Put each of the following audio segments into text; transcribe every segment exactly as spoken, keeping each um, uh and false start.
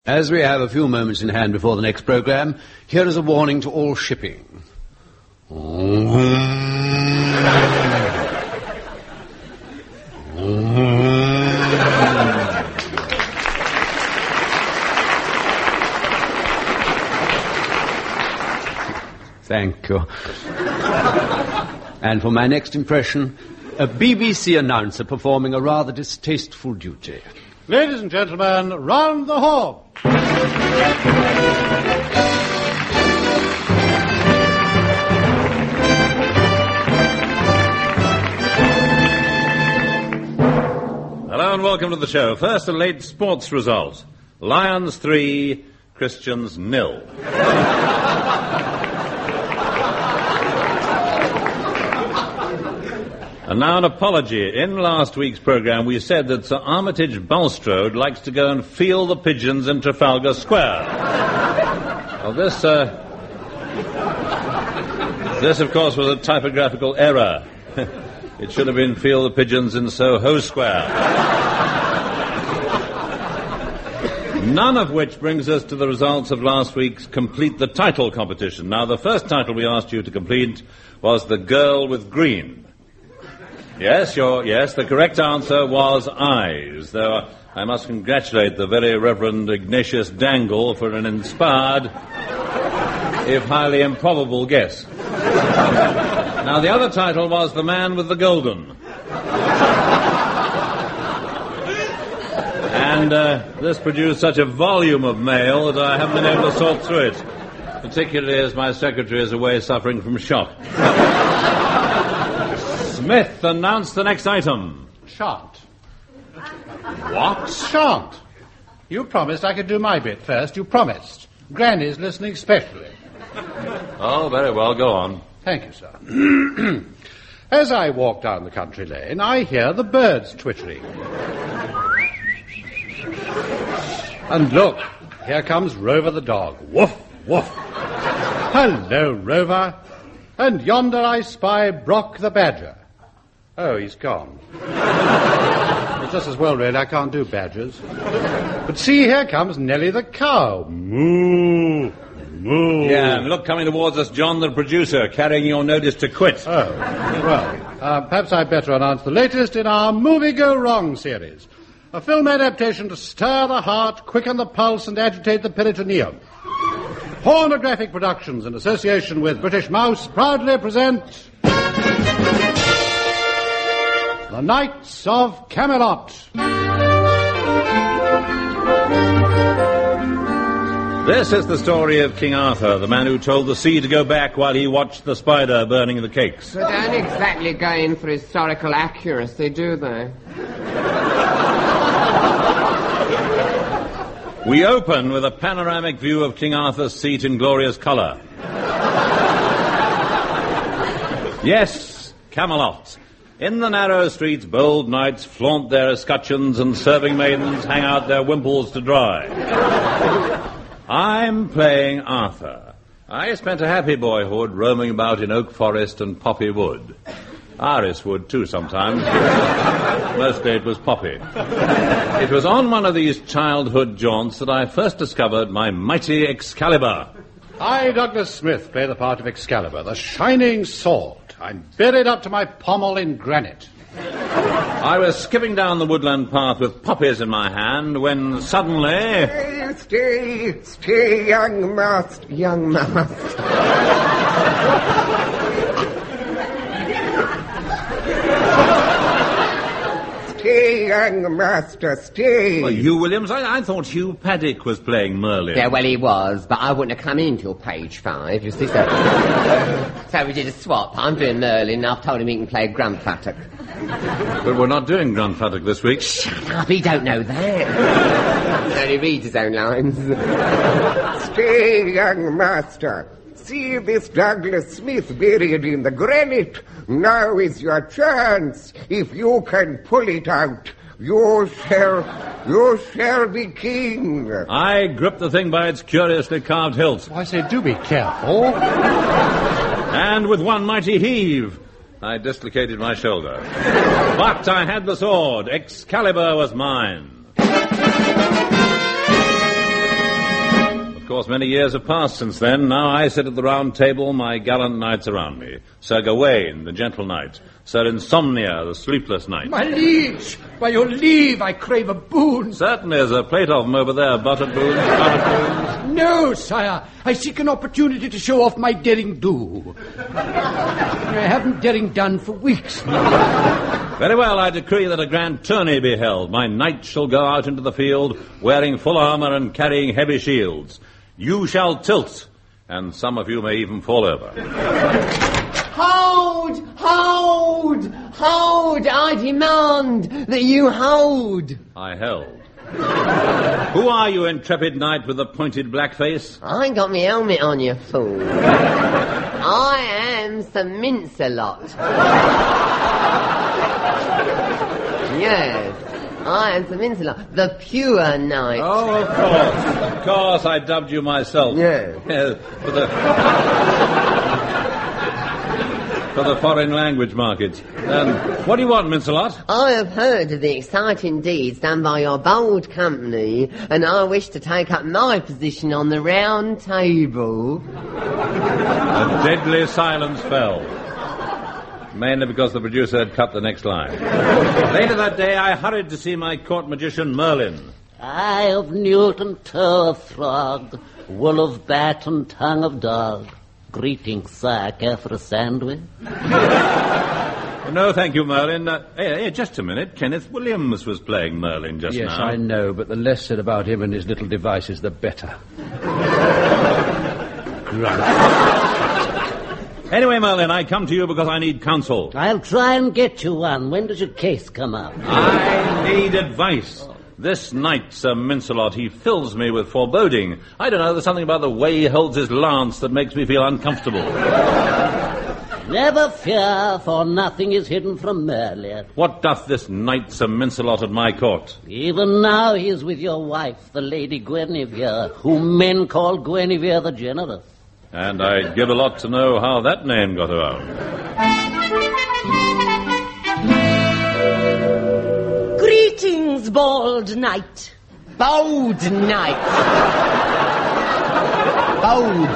As we have a few moments in hand before the next programme, here is a warning to all shipping. Thank you. And for my next impression, a B B C announcer performing a rather distasteful duty. Ladies and gentlemen, round the horn. Hello and welcome to the show. First, a late sports result. Lions three, Christians nil. And now an apology. In last week's programme, we said that Sir Armitage Bulstrode likes to go and feel the pigeons in Trafalgar Square. Well, this, uh... This, of course, was a typographical error. It should have been feel the pigeons in Soho Square. None of which brings us to the results of last week's Complete the Title competition. Now, the first title we asked you to complete was The Girl with Green. Yes, your, yes, the correct answer was eyes, though I must congratulate the very Reverend Ignatius Dangle for an inspired, if highly improbable, guess. Now, the other title was The Man with the Golden. And uh, this produced such a volume of mail that I haven't been able to sort through it, particularly as my secretary is away suffering from shock. Smith, announce the next item. Shan't. What? Shan't. You promised I could do my bit first. You promised. Granny's listening specially. Oh, very well. Go on. Thank you, sir. As I walk down the country lane, I hear the birds twittering. And look, here comes Rover the dog. Woof, woof. Hello, Rover. And yonder I spy Brock the badger. Oh, he's gone. It's just as well, really, I can't do badgers. But see, here comes Nellie the cow. Moo, moo. Yeah, and look, coming towards us, John the producer, carrying your notice to quit. Oh, well, uh, perhaps I'd better announce the latest in our Movie Go Wrong series. A film adaptation to stir the heart, quicken the pulse, and agitate the peritoneum. Pornographic Productions, in association with British Mouse, proudly present... The Knights of Camelot. This is the story of King Arthur, the man who told the sea to go back while he watched the spider burning the cakes. They don't exactly go in for historical accuracy, do they? We open with a panoramic view of King Arthur's seat in glorious colour. Yes, Camelot. In the narrow streets, bold knights flaunt their escutcheons and serving maidens hang out their wimples to dry. I'm playing Arthur. I spent a happy boyhood roaming about in oak forest and poppy wood. Iris wood, too, sometimes. Mostly it was poppy. It was on one of these childhood jaunts that I first discovered my mighty Excalibur. I, Douglas Smith, play the part of Excalibur, the shining sword. I'm buried up to my pommel in granite. I was skipping down the woodland path with poppies in my hand when suddenly... Stay, stay, stay, young master, young master. Stay, young master, stay. Well, Hugh Williams, I, I thought Hugh Paddock was playing Merlin. Yeah, well, he was, but I wouldn't have come in till page five, you see, so... so we did a swap. I'm doing Merlin, and I've told him he can play Grunfuttock. But we're not doing Grunfuttock this week. Shut up, he don't know that. He only reads his own lines. Stay, young master. See this Douglas Smith buried in the granite. Now is your chance. If you can pull it out, you shall, you shall be king. I gripped the thing by its curiously carved hilt. I say, do be careful. And with one mighty heave, I dislocated my shoulder. But I had the sword. Excalibur was mine. course, many years have passed since then. Now I sit at the round table, my gallant knights around me. Sir Gawain, the gentle knight. Sir Insomnia, the sleepless knight. My liege, by your leave, I crave a boon. Certainly, there's a plate of them over there. Buttered boons, buttered boons. No, sire. I seek an opportunity to show off my derring-do. I haven't derring done for weeks now. Very well, I decree that a grand tourney be held. My knights shall go out into the field wearing full armour and carrying heavy shields. You shall tilt, and some of you may even fall over. Hold! Hold! Hold! I demand that you hold! I held. Who are you, intrepid knight with the pointed black face? I ain't got me helmet on, you fool. I am Sir Mincelot. Yes, I am Sir Mincelot, the pure knight. Oh, of course. Of course, I dubbed you myself. Yes. Yes, for the... for the foreign language market. Um, what do you want, Mincelot? I have heard of the exciting deeds done by your bold company, and I wish to take up my position on the round table. A deadly silence fell. Mainly because the producer had cut the next line. Later that day, I hurried to see my court magician, Merlin. Eye of newt and toe of frog, wool of bat and tongue of dog. Greetings, sir. Care for a sandwich? No, thank you, Merlin. Uh, hey, hey, just a minute. Kenneth Williams was playing Merlin just yes, now. Yes, I know, but the less said about him and his little devices, the better. Anyway, Merlin, I come to you because I need counsel. I'll try and get you one. When does your case come up? I need advice. This knight, Sir Mincelot, he fills me with foreboding. I don't know, there's something about the way he holds his lance that makes me feel uncomfortable. Never fear, for nothing is hidden from Merlin. What doth this knight, Sir Mincelot, at my court? Even now he is with your wife, the Lady Guinevere, whom men call Guinevere the Generous. And I'd give a lot to know how that name got around. Greetings, bald knight. Bold knight. Bold.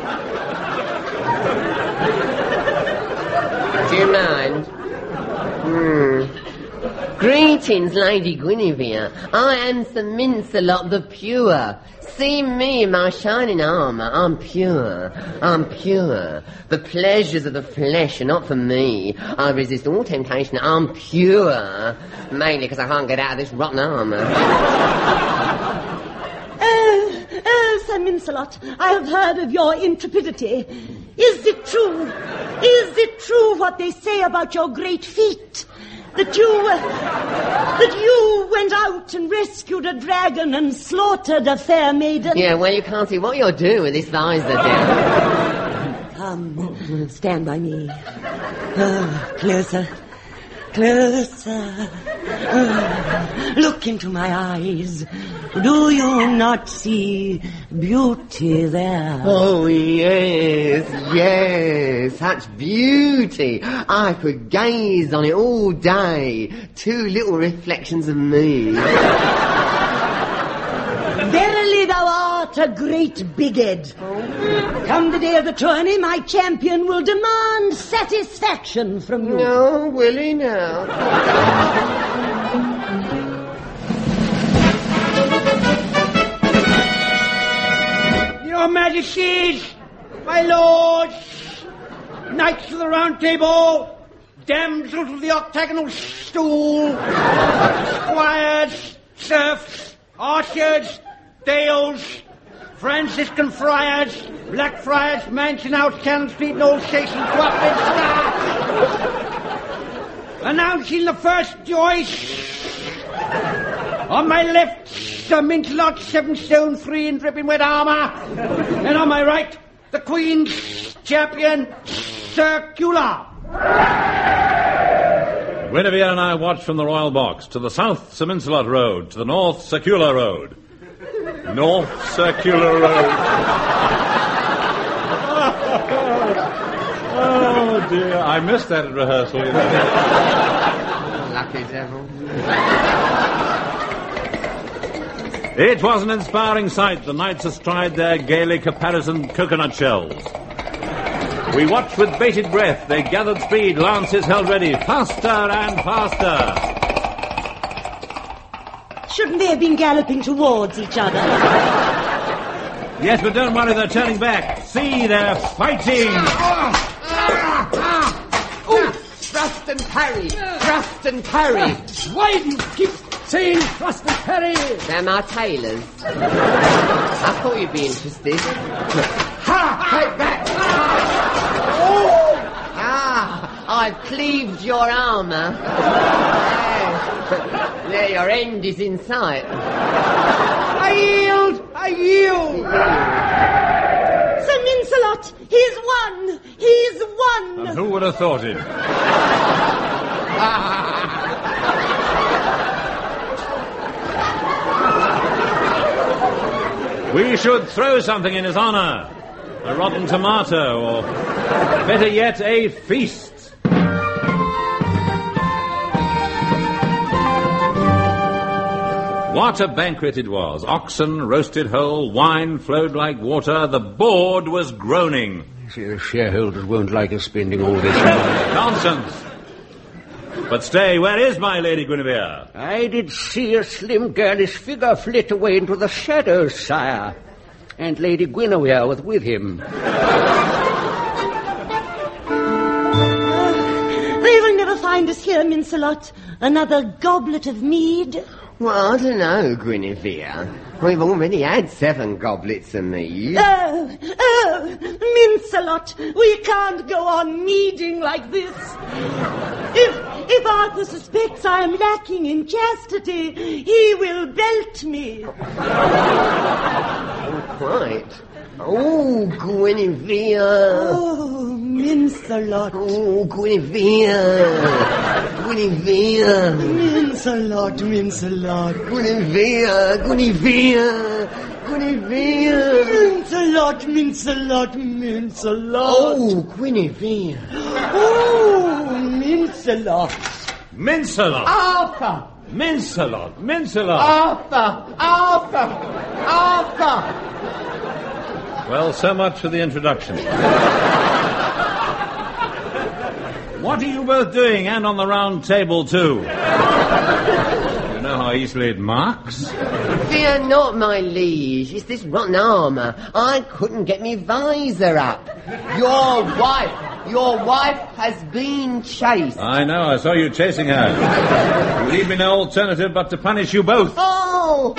Do you mind? Hmm. Greetings, Lady Guinevere. I am Sir Mincelot the Pure. See me in my shining armour. I'm pure. I'm pure. The pleasures of the flesh are not for me. I resist all temptation. I'm pure. Mainly because I can't get out of this rotten armour. Oh, oh, Sir Mincelot, I have heard of your intrepidity. Is it true? Is it true what they say about your great feat? That you, uh, that you went out and rescued a dragon and slaughtered a fair maiden? Yeah, well, you can't see what you're doing with this visor down. Come, stand by me. Oh, closer, closer. Oh, look into my eyes. Do you not see beauty there? Oh, yes, yes, such beauty. I could gaze on it all day. Two little reflections of me. Verily thou art a great bighead. Come the day of the tourney, my champion will demand satisfaction from you. No, will he now? Your Majesties, my lords, knights of the round table, damsels of the octagonal stool, squires, serfs, archers, dales, Franciscan friars, black friars, mansion house, cannon street, and old station, announcing the first choice. On my left, Sir Mincelot, seven stone three in dripping wet armour. And on my right, the Queen's champion, Sir Cula. Guinevere and I watch from the royal box. To the south, Sir Mincelot Road. To the north, Circular Road. North Circular Road. Oh, dear. I missed that at rehearsal. You know. Lucky devil. It was an inspiring sight, the knights astride their gaily caparisoned coconut shells. We watched with bated breath. They gathered speed, lances held ready, faster and faster. Shouldn't they have been galloping towards each other? Yes, but don't worry, they're turning back. See, they're fighting. Oh, thrust and parry, thrust and parry. Why do you keep saying thrust and parry? They're my tailors. I thought you'd be interested. Ha! Take that! Oh! Ah, I've cleaved your armour. Yes. There, your end is in sight. I yield! I yield! Sir Mincelot, he's won! He's won! And who would have thought it? We should throw something in his honour. A rotten tomato, or better yet, a feast. What a banquet it was. Oxen roasted whole, wine flowed like water, the board was groaning. The shareholders won't like us spending all this money. Nonsense. But stay, where is my Lady Guinevere? I did see a slim girlish figure flit away into the shadows, sire. And Lady Guinevere was with him. Uh, they will never find us here, Mincelot. Another goblet of mead. Well, I don't know, Guinevere. We've already had seven goblets of mead. Oh, oh, Mincelot, we can't go on meading like this. If, if Arthur suspects I am lacking in chastity, he will belt me. Quite. Oh, Guinevere. Oh, Mincelot. Oh, Guinevere. Guinevere. Mincelot, Mincelot. Guinevere. Guinevere. Guinevere. Mincelot, Mincelot, Mincelot. Oh, Guinevere. Oh, Mincelot. Mincelot! Arthur! Mincelot! Mincelot! Arthur! Arthur! Arthur! Well, so much for the introduction. What are you both doing, and on the round table, too? You know how easily it marks? Fear not, my liege. It's this rotten armour. I couldn't get me visor up. Your wife, your wife has been chased. I know, I saw you chasing her. You leave me no alternative but to punish you both. Oh!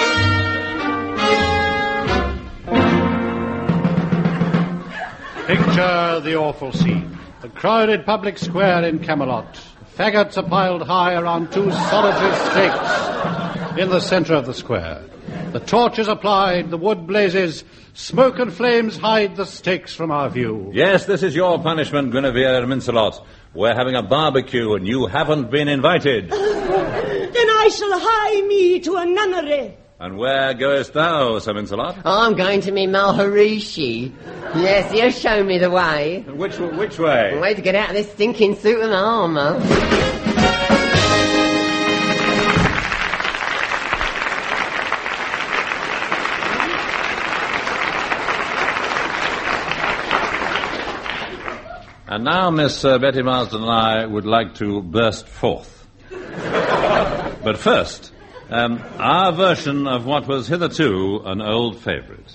Picture the awful scene. The crowded public square in Camelot. Faggots are piled high around two solitary stakes in the centre of the square. The torches are plied, the wood blazes, smoke and flames hide the stakes from our view. Yes, this is your punishment, Guinevere and Mincelot. We're having a barbecue and you haven't been invited. Then I shall hie me to a nunnery. And where goest thou, Sir Mincelot? I'm going to me Maharishi. Yes, he'll show me the way. Which which way? Way to get out of this stinking suit of armour. And now Miss uh, Betty Marsden and I would like to burst forth. But first, um, our version of what was hitherto an old favourite.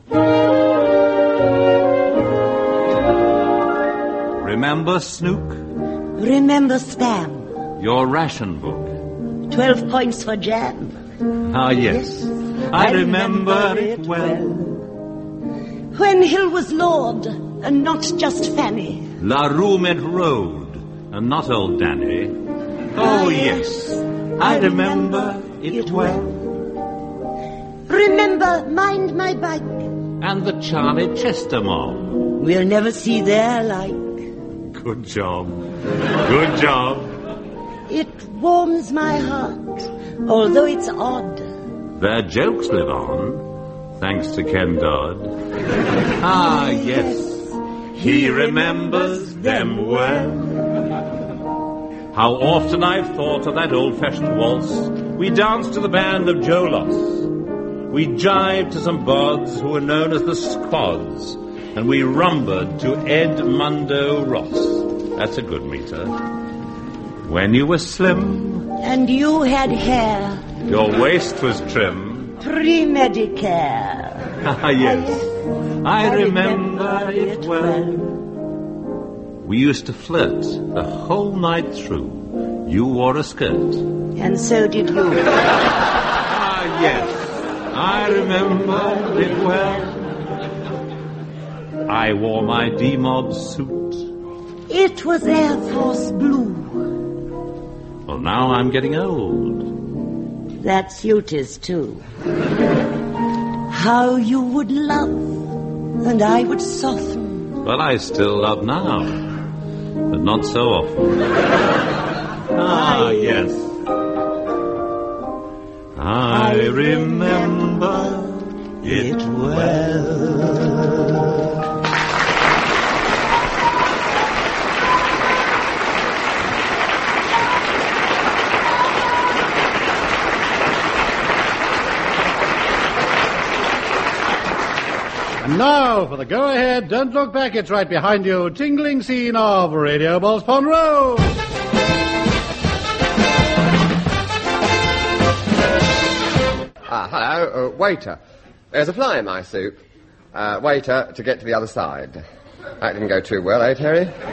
Remember Snook? Remember Spam. Your ration book. Twelve points for jam. Ah, yes. I, I remember, remember it well. When Hill was lord, and not just Fanny. La Rue met road, and not old Danny. Oh, yes. I remember it well. Remember Mind My Bike. And the Charlie Chester Mob. We'll never see their like. Good job. Good job. It warms my heart, although it's odd. Their jokes live on, thanks to Ken Dodd. Ah, yes. He remembers them well. How often I've thought of that old-fashioned waltz we danced to the band of Joe Loss. We jived to some bods who were known as the Squads, and we rumbered to Edmundo Ross. That's a good meter. When you were slim, And you had hair. your waist was trim. Pre-Medicare. Ah, yes. I remember it well. We used to flirt the whole night through. You wore a skirt. And so did you. Ah, yes. I remember it well. I wore my D-Mod suit. It was Air Force Blue. Well, now I'm getting old. That suit is too. How you would love, and I would soften. Well, I still love now, but not so often. Ah, yes. I remember it well. And now for the go-ahead, don't look back, it's right behind you, tingling scene of Radio Balls Pond Road. Ah, hello, uh, waiter. There's a fly in my soup. Uh, waiter, to get to the other side. That didn't go too well, eh, Terry? oh,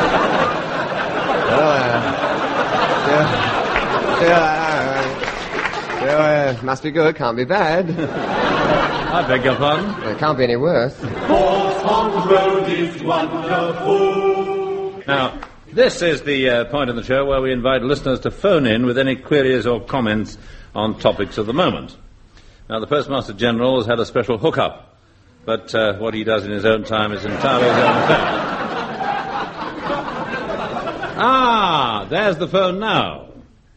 uh, yeah, yeah, uh, yeah, uh, must be good, can't be bad. I beg your pardon? Well, it can't be any worse. Balls Pond Road is wonderful. Now, this is the uh, point in the show where we invite listeners to phone in with any queries or comments on topics of the moment. Now, the Postmaster General has had a special hookup, but uh, what he does in his own time is entirely his own affair. Ah, there's the phone now.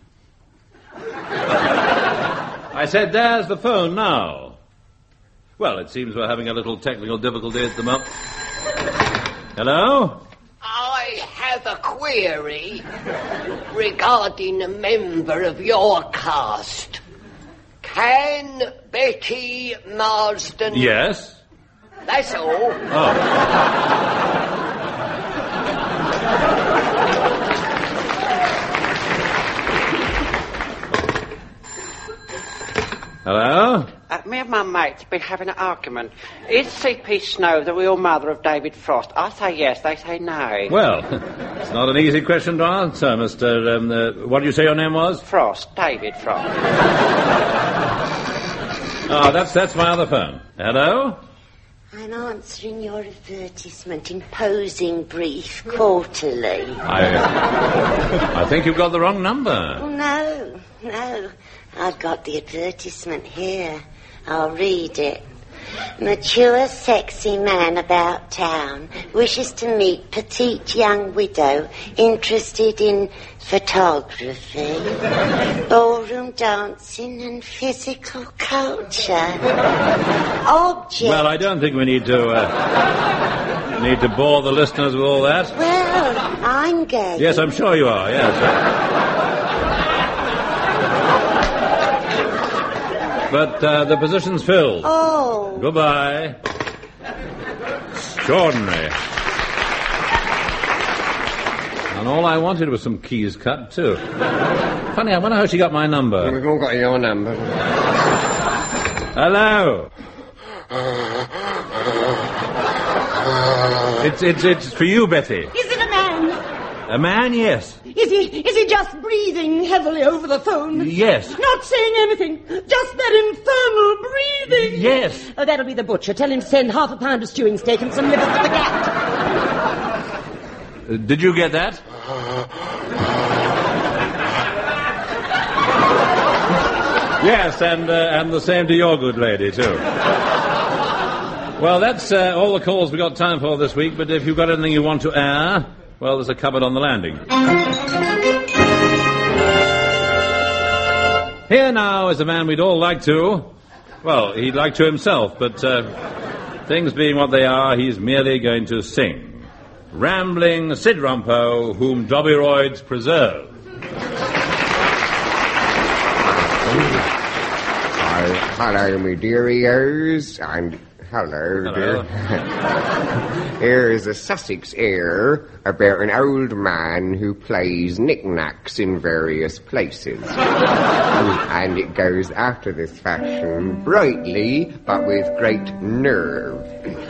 I said, there's the phone now. Well, it seems we're having a little technical difficulty at the moment. Hello? I have a query regarding a member of your cast. Can Betty Marsden... Yes? That's all. Oh. Hello? Uh, me and my mate's been having an argument. Is C P Snow the real mother of David Frost? I say yes, they say no. Well, it's not an easy question to answer, Mister Um, uh, what did you say your name was? Frost, David Frost. Oh, that's that's my other phone. Hello? I'm answering your advertisement in Posing Brief Quarterly. I, I think you've got the wrong number. Oh, no, no. I've got the advertisement here. I'll read it. Mature, sexy man about town wishes to meet petite young widow interested in photography, ballroom dancing and physical culture. Object. Well, I don't think we need to uh, need to bore the listeners with all that. Well, I'm gay. Yes, I'm sure you are, yes. But uh, the position's filled. Oh. Goodbye. Extraordinary. And all I wanted was some keys cut, too. Funny, I wonder how she got my number. We've all got your number. Hello. It's, it's, it's for you, Betty. Is it a man? A man, yes. Is he, is he just breathing heavily over the phone? Yes. Not saying anything. Just that infernal breathing. Yes. Oh, that'll be the butcher. Tell him to send half a pound of stewing steak and some liver for the cat. Uh, did you get that? Yes, and uh, and the same to your good lady, too. Well, that's uh, all the calls we've got time for this week, but if you've got anything you want to air, well, there's a cupboard on the landing. Here now is a man we'd all like to. Well, he'd like to himself, but uh, things being what they are, he's merely going to sing. Rambling Sid Rumpo, whom Dobbyroids preserve. I hello, me dearios, and hello, Hello. dear. Here is a Sussex air about an old man who plays knickknacks in various places. And it goes after this fashion, brightly, but with great nerve.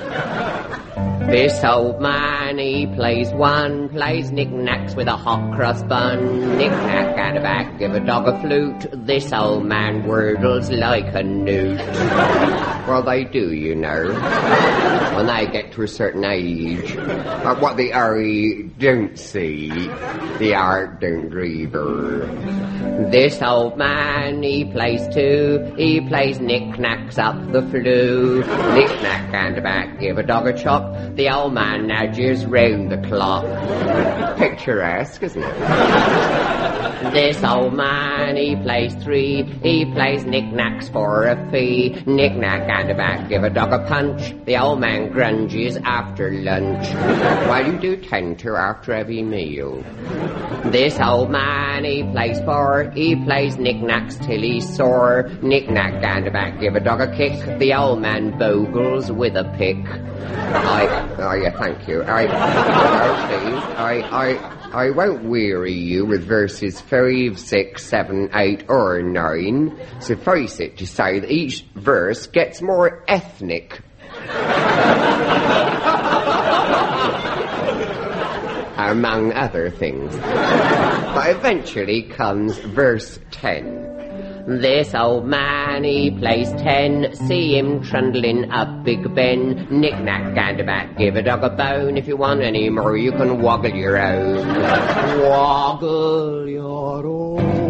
This old man, he plays one, plays knickknacks with a hot cross bun. Knick-knack and a back, give a dog a flute. This old man wordles like a newt. Well, they do, you know, when they get to a certain age. But what the eye don't see, the art don't grieve her. This old man, he plays too. He plays knick-knacks up the flue. Knick-knack and a back, give a dog a chop. The old man nudges round the clock. Picturesque, isn't it? This old man, he plays three. He plays knick-knacks for a fee. Knick-knack and a back, give a dog a punch. The old man grunges after lunch. Well, you do tend to after every meal. This old man, he plays four. He plays knick-knacks till he's sore. Knick-knack and a back, give a dog a kick. The old man bogles with a pick. I, oh yeah, thank you. I, no, please, I, I, I won't weary you with verses five, six, seven, eight, or nine. Suffice it to say that each verse gets more ethnic. Among other things. But eventually comes verse ten. This old man, he plays ten. See him trundling up Big Ben. Knick-knack and a back, give a dog a bone. If you want any more, you can woggle your own. Woggle your own.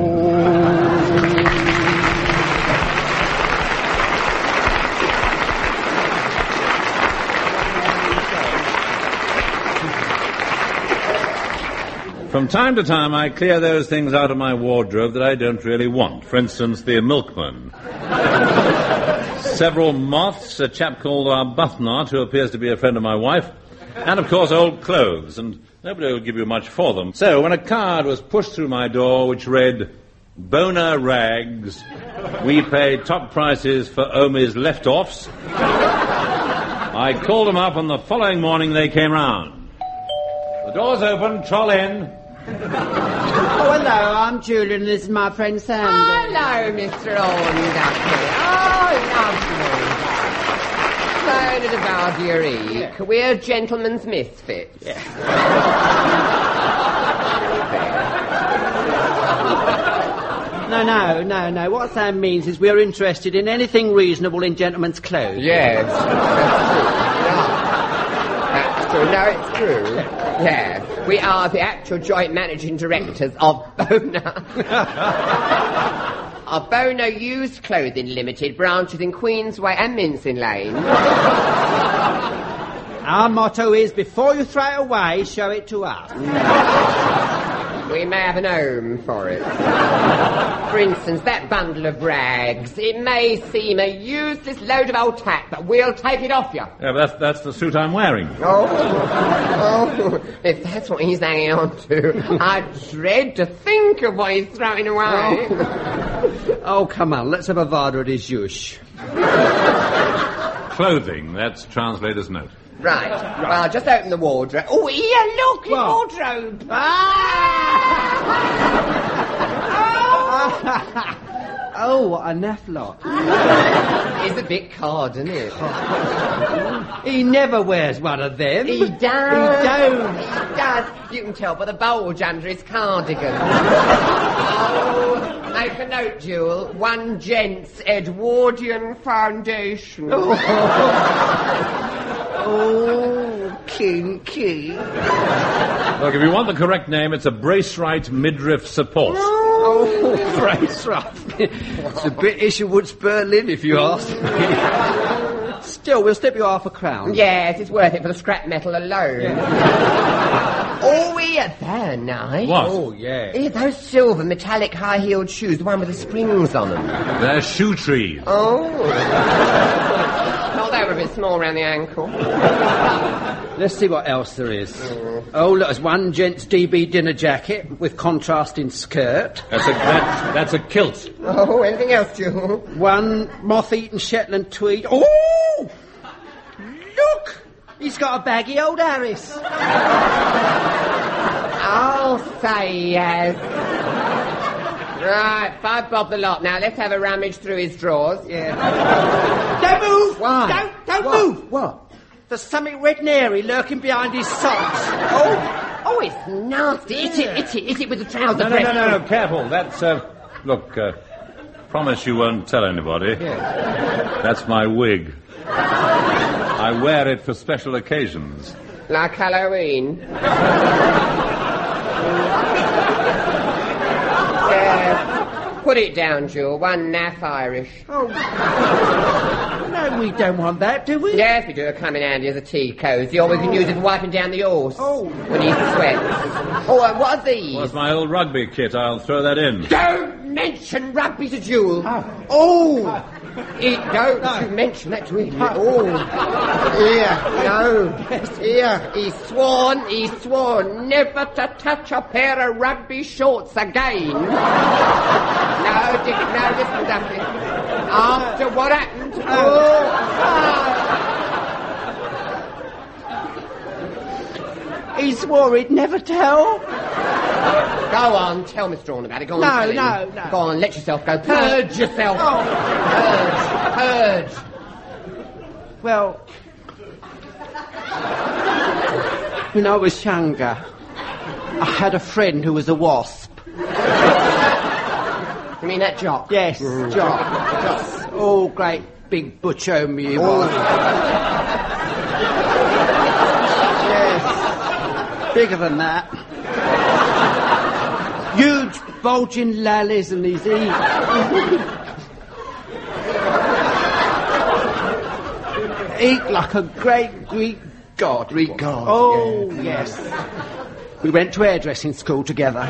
From time to time, I clear those things out of my wardrobe that I don't really want. For instance, the milkman. Several moths, a chap called Arbuthnot, who appears to be a friend of my wife, and, of course, old clothes, and nobody will give you much for them. So, when a card was pushed through my door which read, Boner Rags, we pay top prices for Omi's left-offs, I called them up, and the following morning they came round. The door's open, troll in. Oh, hello, I'm Julian, this is my friend Sandy. Hello, Mister Ornducky. Oh, lovely. Phone at about your eek. We're gentlemen's misfits. Yeah. No, no, no, no. What Sam means is we're interested in anything reasonable in gentlemen's clothes. Yes, that's true. No, it's true. Yeah, we are the actual joint managing directors of Boner. Of Boner Used Clothing Limited, branches in Queensway and Mincing Lane. Our motto is, before you throw it away, show it to us. We may have an home for it. For instance, that bundle of rags. It may seem a useless load of old tack, but we'll take it off you. Yeah, but that's, that's the suit I'm wearing. Oh, oh, if that's what he's hanging on to, I dread to think of what he's throwing away. Oh, oh come on, let's have a vada at his yush. Clothing, that's translator's note. Right. right. Well, just open the wardrobe. Oh, here, look, his wardrobe. Ah! Oh, what a naff lot. It's a bit cold, isn't it? He never wears one of them. He does. He don't. He does. You can tell by the bulge under his cardigan. Oh, make a note, Jewel. One Gents Edwardian Foundation. Oh, oh kinky. Look, if you want the correct name, it's a brace-right midriff support. Oh, brace right. It's a bit Isherwood's Berlin, if you ask me. Still, we'll slip you half a crown. Yes, it's worth it for the scrap metal alone. Oh, yeah, they're nice. What? Oh, yeah. Yeah, those silver metallic high-heeled shoes, the one with the springs on them. They're shoe trees. Oh. Oh, they were a bit small around the ankle. Let's see what else there is. Mm. Oh, look, there's one gent's D B dinner jacket with contrasting skirt. That's a, that's, that's a kilt. Oh, anything else, Jewel? One moth-eaten Shetland tweed. Oh! Look! He's got a baggy old Harris. I'll say yes. Right, five bob the lot. Now, let's have a rummage through his drawers. Yeah. Don't move! Why? Don't, don't What? move! What? There's something red and hairy lurking behind his socks. Oh, oh, it's nasty. Is it, is it, is it with the trouser No, no, breast? no, no, no, careful. That's, uh... Look, uh... promise you won't tell anybody. Yeah. That's my wig. I wear it for special occasions. Like Halloween. Yeah. Put it down, Jewel. One naff Irish. Oh. No, we don't want that, do we? Yes, we do. It come in handy as a tea cosy, or we can use it for wiping down the horse. Oh. When he sweats. Oh, uh, what are these? What's my old rugby kit? I'll throw that in. Don't mention rugby to Jewel. Oh. Oh. It, don't No. you mention that to him. Oh. Here, no. Here, he's sworn, he's sworn never to touch a pair of rugby shorts again. No, Dick, no, listen, Duffy. After what happened. Oh. He swore he'd never tell. Go on, tell Mister Orne about it. Go on, No, tell him. no, no. Go on, let yourself go. Purge yourself. Oh. Purge, purge. Well, when I was younger, I had a friend who was a wasp. You mean that Jock? Yes, Mm. Jock. Jock. Oh, great big butcher me he was. Yes, bigger than that. Huge bulging lallies and his eat. Eat like a great Greek god. Greek god, Oh, yes. We went to hairdressing school together.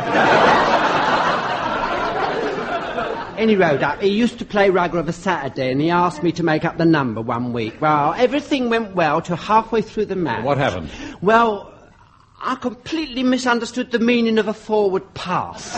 And he rode up. He used to play rugby of a Saturday, and he asked me to make up the number one week. Well, everything went well till halfway through the match. What happened? Well, I completely misunderstood the meaning of a forward pass.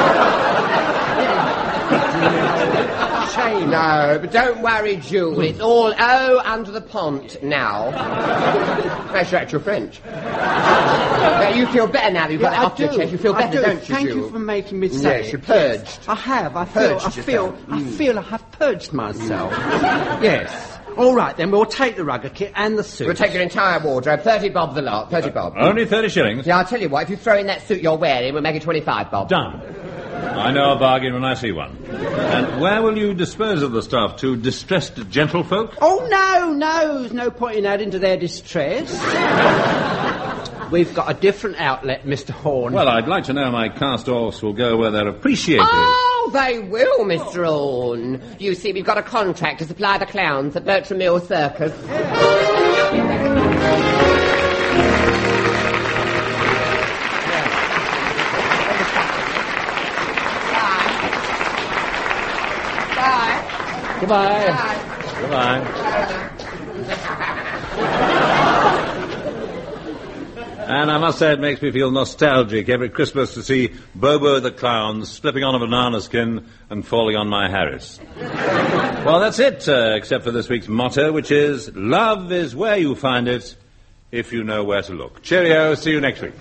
Shame. No, but don't worry, Jewel. It's all oh under the pont now. That's your actual French. Now, you feel better now that you've got Yeah, that I off your do. chest. You feel I better, do. don't you, Thank Jewel? you for making me say Yes, it. you're purged. I have. I feel. Purged I feel. yourself. I feel I have purged myself. Yes. All right, then we'll take the rugger kit and the suit. We'll take your entire wardrobe. Thirty bob the lot. Thirty bob. Only thirty shillings? Yeah, I'll tell you what. If you throw in that suit you're wearing, we'll make it twenty-five bob. Done. I know a bargain when I see one. And where will you dispose of the stuff? To distressed gentlefolk? Oh, no, no. There's no point in adding to their distress. We've got a different outlet, Mister Horn. Well, I'd like to know my cast-offs will go where they're appreciated. Oh, they will, Mister Orne. You see, we've got a contract to supply the clowns at Bertram Mills Circus. Bye. Goodbye. Bye. Goodbye. And I must say it makes me feel nostalgic every Christmas to see Bobo the Clown slipping on a banana skin and falling on my Harris. Well, that's it, uh, except for this week's motto, which is, love is where you find it, if you know where to look. Cheerio, see you next week.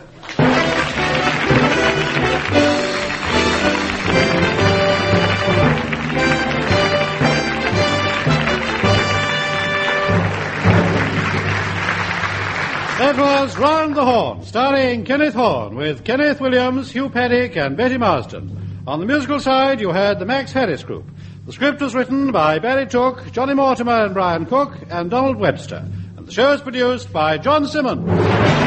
That was Round the Horn, starring Kenneth Horne, with Kenneth Williams, Hugh Paddick, and Betty Marsden. On the musical side, you heard the Max Harris Group. The script was written by Barry Tooke, Johnny Mortimer and Brian Cook, and Donald Webster. And the show is produced by John Simmons.